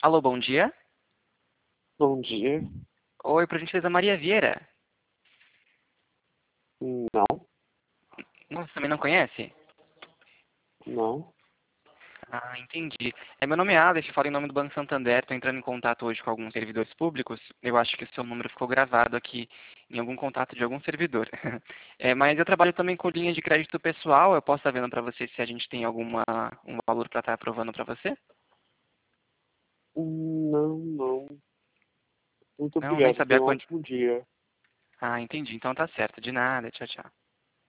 Alô, bom dia. Bom dia. Oi, por gentileza, Maria Vieira. Não, Nossa, também não conhece? não. Ah, entendi. Meu nome é Alex, eu falo em nome do Banco Santander. Estou entrando em contato hoje com alguns servidores públicos. Eu acho que o seu número ficou gravado aqui em algum contato de algum servidor. Mas eu trabalho também com linha de crédito pessoal. Eu posso estar vendo para você se a gente tem um valor para estar aprovando para você? Não, não. Muito Não, nem obrigado. sabia Tenha um quanto. ótimo dia. Ah, entendi. Então tá certo. De nada. Tchau, tchau.